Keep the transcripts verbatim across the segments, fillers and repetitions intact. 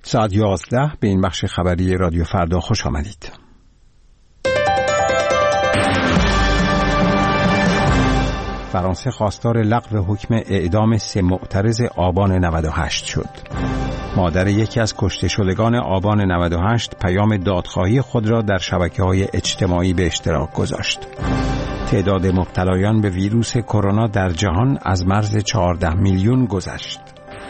ساعت یازده به این بخش خبری رادیو فردا خوش آمدید. فرانسه خواستار لغو حکم اعدام سه معترض آبان نود و هشت شد. مادر یکی از کشته شدگان آبان نود و هشت پیام دادخواهی خود را در شبکه‌های اجتماعی به اشتراک گذاشت. تعداد مبتلایان به ویروس کرونا در جهان از مرز چهارده میلیون گذشت.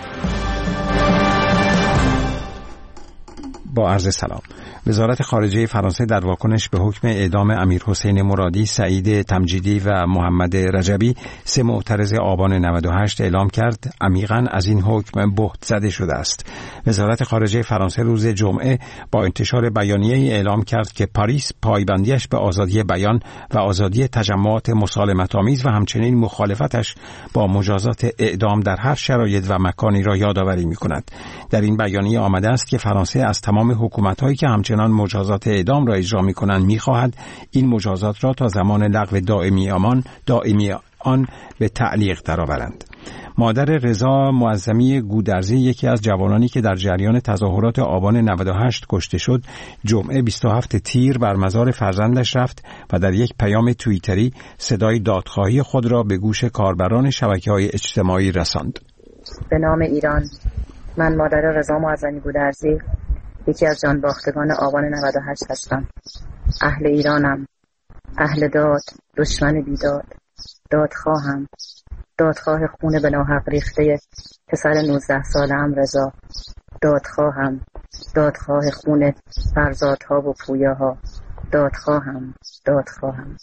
با عرض سلام. وزارت خارجه فرانسه در واکنش به حکم اعدام امیرحسین مرادی، سعید تمجیدی و محمد رجبی، سه معترض آبان نود و هشت اعلام کرد عمیقاً از این حکم بهت زده شده است. وزارت خارجه فرانسه روز جمعه با انتشار بیانیه‌ای اعلام کرد که پاریس پایبندیش به آزادی بیان و آزادی تجمعات مسالمت‌آمیز و همچنین مخالفتش با مجازات اعدام در هر شرایط و مکانی را یادآوری می‌کند. در این بیانیه آمده است که فرانسه از تمام حکومت‌هایی که همچنین مجازات اعدام را اجرا می‌کنند می‌خواهد این مجازات را تا زمان لغو دائمی آن دائمی آن به تعلیق درآورند. مادر رضا معظمی گودرزی، یکی از جوانانی که در جریان تظاهرات آبان نود و هشت کشته شد، جمعه بیست و هفتم تیر بر مزار فرزندش رفت و در یک پیام توییتری صدای دادخواهی خود را به گوش کاربران شبکه‌های اجتماعی رساند. به نام ایران، من مادر رضا معظمی گودرزی، یکی از جانباختگان آبان نود و هشت هستم. اهل ایرانم، اهل داد، دشمن بیداد، دادخواهم، دادخواه خون به ناحق ریخته پسر نوزده ساله‌ام رضا، دادخواهم، دادخواه خون فرزادها و پویاها، دادخواهم، دادخواهم.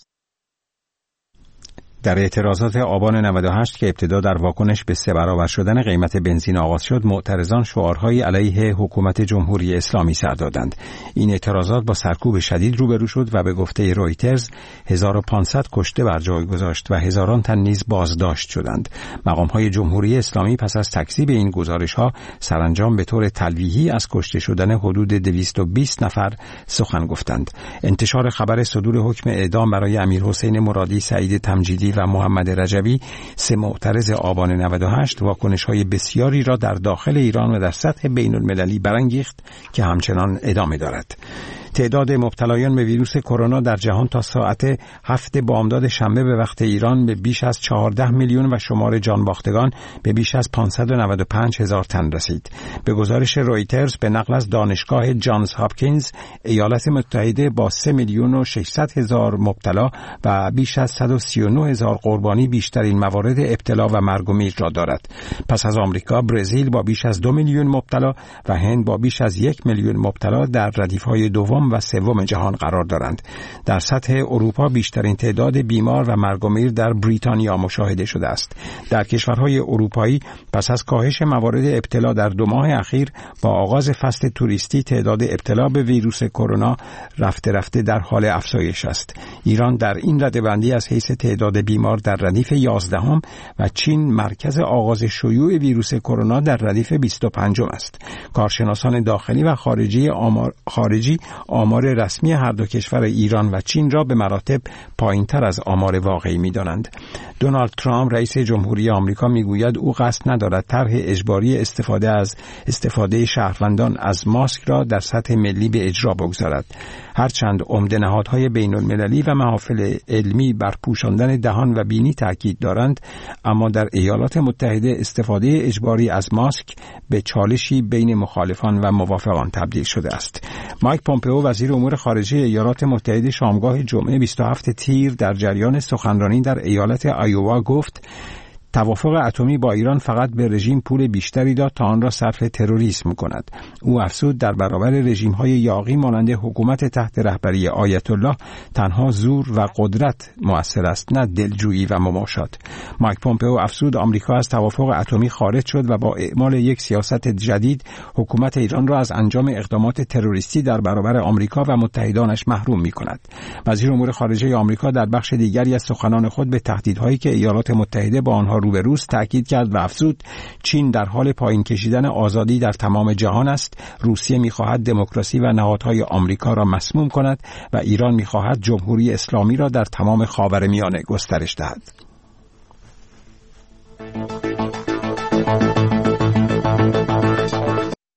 در اعتراضات آبان نود و هشت که ابتدا در واکنش به سه برابر شدن قیمت بنزین آغاز شد، معترضان شعارهای علیه حکومت جمهوری اسلامی سر دادند. این اعتراضات با سرکوب شدید روبرو شد و به گفته رویترز هزار و پانصد کشته بر جای گذاشت و هزاران تن نیز بازداشت شدند. مقامهای جمهوری اسلامی پس از تکذیب این گزارش‌ها سرانجام به طور تلویحی از کشته شدن حدود دویست و بیست نفر سخن گفتند. انتشار خبر صدور حکم اعدام برای امیرحسین مرادی، سعید تمجیدی و محمد رجبی، سه معترض آبان نود و هشت، واکنش‌های بسیاری را در داخل ایران و در سطح بین‌المللی برانگیخت که همچنان ادامه دارد. تعداد مبتلایان به ویروس کرونا در جهان تا ساعت هفت بامداد شنبه به وقت ایران به بیش از چهارده میلیون و شمار جانباختگان به بیش از پانصد و نود و پنج هزار تن رسید. به گزارش رویترز به نقل از دانشگاه جانز هاپکینز، ایالات متحده با سه میلیون و ششصد هزار مبتلا و بیش از صد و سی و نه هزار قربانی بیشترین موارد ابتلا و مرگ و میر را دارد. پس از آمریکا، برزیل با بیش از دو میلیون مبتلا و هند با بیش از یک میلیون مبتلا در ردیف‌های دوم و سوم جهان قرار دارند. در سطح اروپا بیشترین تعداد بیمار و مرگ و میر در بریتانیا مشاهده شده است. در کشورهای اروپایی پس از کاهش موارد ابتلا در دو ماه اخیر، با آغاز فصل توریستی تعداد ابتلا به ویروس کرونا رفته رفته در حال افزایش است. ایران در این رده‌بندی از حیث تعداد بیمار در ردیف یازدهم و چین مرکز آغاز شیوع ویروس کرونا در ردیف بیست و پنجم است. کارشناسان داخلی و خارجی آمار خارجی آمار رسمی هر دو کشور ایران و چین را به مراتب پایین‌تر از آمار واقعی می‌دانند. دونالد ترامپ رئیس جمهوری آمریکا میگوید او قصد ندارد طرح اجباری استفاده از استفاده شهروندان از ماسک را در سطح ملی به اجرا بگذارد. هرچند عمده نهادهای بین‌المللی و محافل علمی بر پوشاندن دهان و بینی تاکید دارند، اما در ایالات متحده استفاده اجباری از ماسک به چالشی بین مخالفان و موافقان تبدیل شده است. مایک پومپئو، وزیر امور خارجه ایالات متحده، شامگاه جمعه بیست و هفتم تیر در جریان سخنرانی در ایالت آیووا گفت توافق اتمی با ایران فقط به رژیم پول بیشتری داد تا آن را صرف تروریسم کند. او افزود در برابر رژیم‌های یاغی مانند حکومت تحت رهبری آیت الله تنها زور و قدرت مؤثر است، نه دلجویی و مماشات. مایک پومپئو افزود آمریکا از توافق اتمی خارج شد و با اعمال یک سیاست جدید حکومت ایران را از انجام اقدامات تروریستی در برابر آمریکا و متحدانش محروم می‌کند. وزیر امور خارجه آمریکا در بخش دیگری از سخنان خود به تهدیدهایی که ایالات متحده با آنها روبروست تاکید کرد و افزود چین در حال پایین کشیدن آزادی در تمام جهان است، روسیه می‌خواهد دموکراسی و نهادهای آمریکا را مسموم کند و ایران می‌خواهد جمهوری اسلامی را در تمام خاورمیانه گسترش دهد.